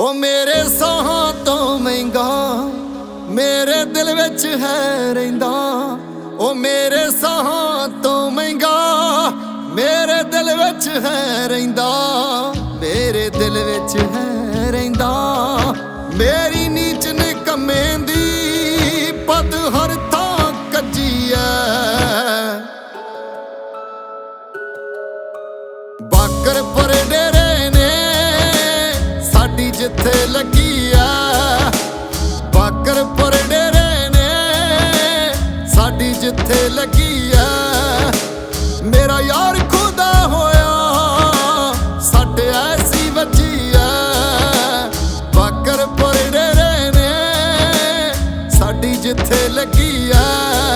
ओ मेरे साहां तो महंगा मेरे दिल विच है रहिंदा। ओ मेरे साहां तो महंगा मेरे दिल विच है रहिंदा। मेरे दिल विच है रहिंदा। मेरी नीच निकम्मे दी पद हर थां कज्जी ऐ। बाकरपुर डेरे ने साडी जिथे लगी ऐ। बाकरपुर डेरे ने साडी जिथे लगी ऐ। मेरा यार खुदा होया साडे ऐसी वजी ऐ। बाकरपुर डेरे ने साडी जिथे लगी ऐ।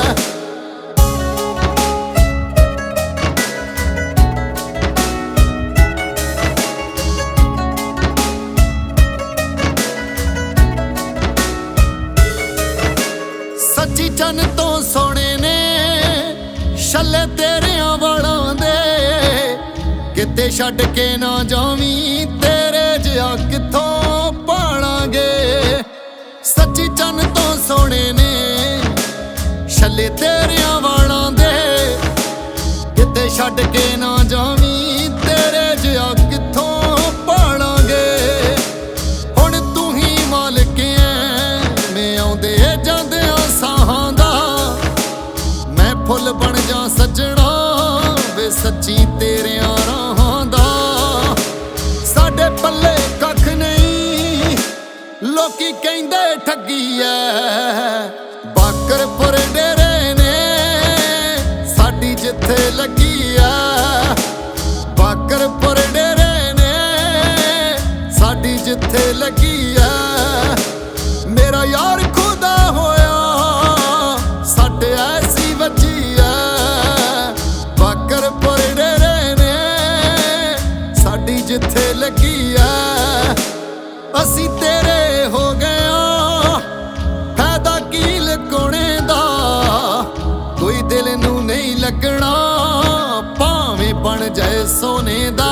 सच्ची चन तो सोने ने छल्ले तेरियां वालां दे। किते छड्ड के ना जावी तेरे जिहा कित्थों पालांगे। सच्ची चन तो सोने ने छल्ले तेरियां वालां दे। किते छड्ड के ना जावी तेरे जिहा कित्थों पालांगे। हुण तू ही मालिक ऐ मैं आउंदे जांदियां साहां दा। मैं फुल बन जा सजना वे सच्ची तेरियां राहां दा। साडे पल्ले कख नहीं लोकी कहिंदे ठगी ऐ। बाकरपुर डेरे ने साडी जिथे लगी ऐ। बाकरपुर डेरे ने साडी जिथे लगी ऐ। मेरा यार खुदा होया साडे ऐसी वजी ऐ। बाकरपुर डेरे ने साडी जिथे लगी ऐ। असी तेरे हो गया फायदा की लुकाने दा। कोई दिल नू नहीं लगना भावें बन जाए सोने दा।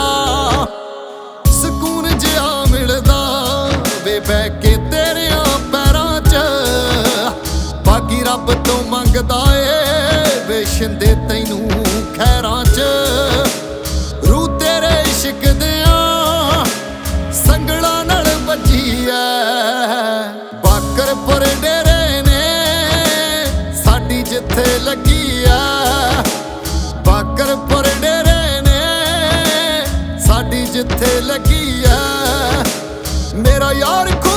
सकून जिहा मिलदा वे बह के तेरियां पैरां च। बाकी रब तो मंगदा ए वे शिंदे तैनू खैरां च। रूह तेरे इश्क दियां संगला नाल वजी ऐ। बाकरपुर डेरे ने साडी जिथे लगी ऐ। बाकरपुर डेरे ने साडी जिथे लगी ऐ। मेरा यार